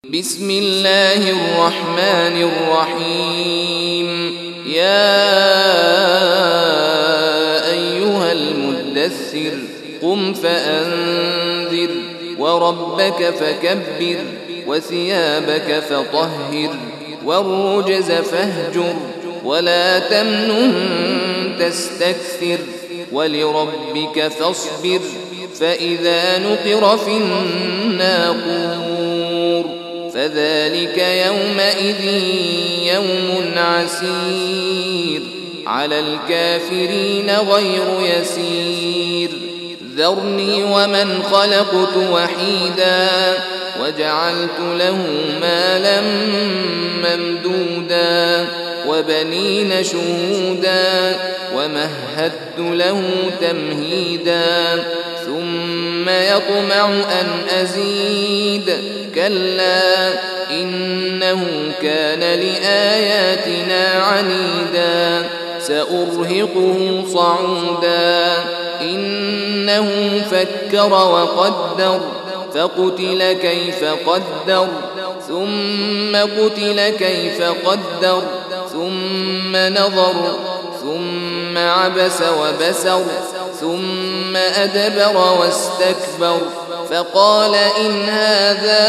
بسم الله الرحمن الرحيم. يا أيها المدثر قم فأنذر وربك فكبر وثيابك فطهر والرجز فاهجر ولا تمنن تستكثر ولربك فاصبر فإذا نقر في الناقور فذلك يومئذ يوم عسير على الكافرين غير يسير. ذرني ومن خلقت وحيدا وجعلت له مالا ممدودا وبنين شهودا ومهدت له تمهيدا ثم يطمع أن أزيد كلا إنه كان لآياتنا عنيدا سأرهقه صعودا إنه فكر وقدر فقتل كيف قدر ثم قتل كيف قدر ثم نظر ثم عبس وبسر ثم أدبر واستكبر فقال إن هذا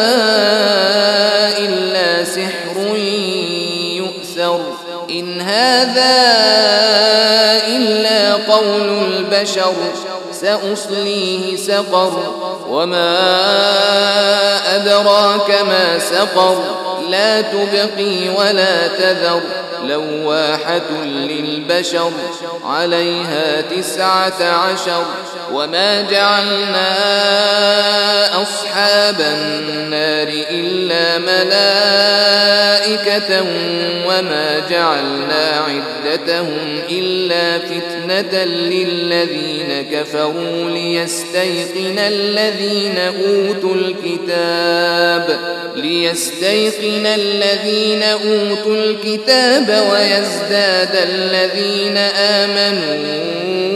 إلا سحر يؤثر إن هذا إلا قول البشر سأصليه سقر وما أدراك ما سقر لا تبقي ولا تذر لواحة للبشر عليها 19 وما جعلنا أصحاب النار إلا ملائكة وما جعلنا عدتهم إلا فتنة للذين كفروا ليستيقن الذين أوتوا الكتاب ويزداد الذين آمنوا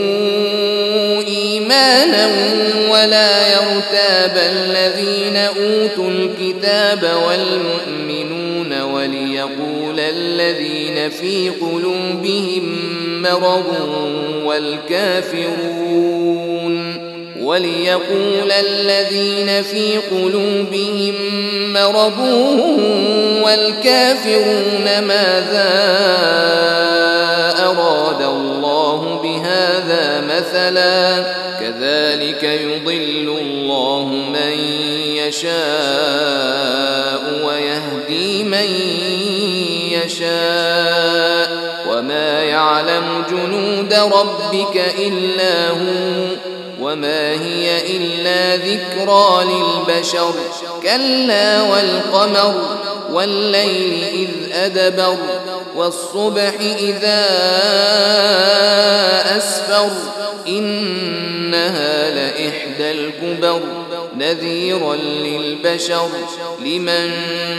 إيمانا ولا يرتاب الذين أوتوا الكتاب والمؤمنون وليقول الذين في قلوبهم مرض والكافرون ماذا أراد الله بهذا مثلا كذلك يضل الله من يشاء ويهدي من يشاء وما يعلم جنود ربك إلا هو وما هي إلا ذكرى للبشر كلا والقمر والليل إذ أدبر والصبح إذا أسفر إنها لإحدى الكبر نذيرا للبشر لمن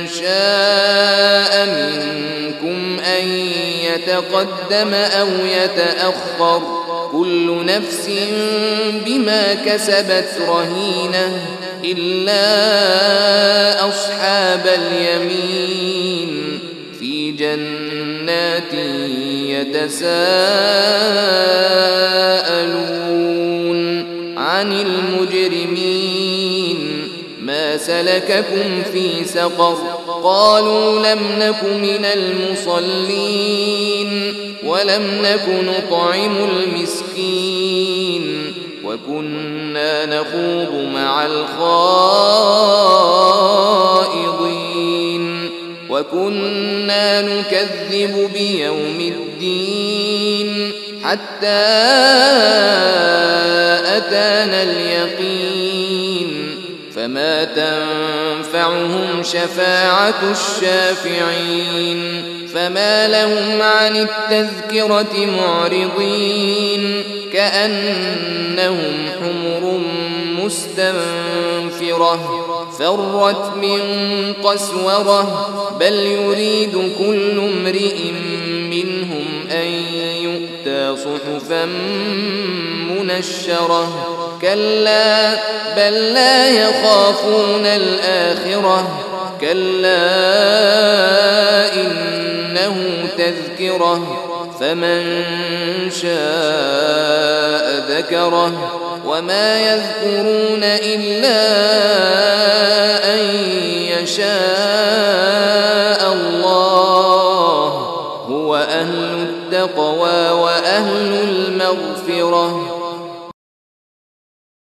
شاء منكم أن يتقدم أو يتأخر كل نفس بما كسبت رهينة إلا أصحاب اليمين في جنات يتساءلون عن المجرمين ما سلككم في سقر قالوا لم نك من المصلين ولم نك نطعم المسكين وكنا نخوض مع الخائضين وكنا نكذب بيوم الدين حتى أتانا اليقين فما تنفعهم شفاعة الشافعين فما لهم عن التذكرة معرضين كأنهم حمر مستنفرة فرت من قسورة بل يريد كل امرئ منهم أن يؤتى صحفا منشرة كلا بل لا يخافون الآخرة كلا إنه تذكرة فمن شاء ذكره وما يذكرون إلا أن يشاء الله هو أهل التقوى وأهل المغفرة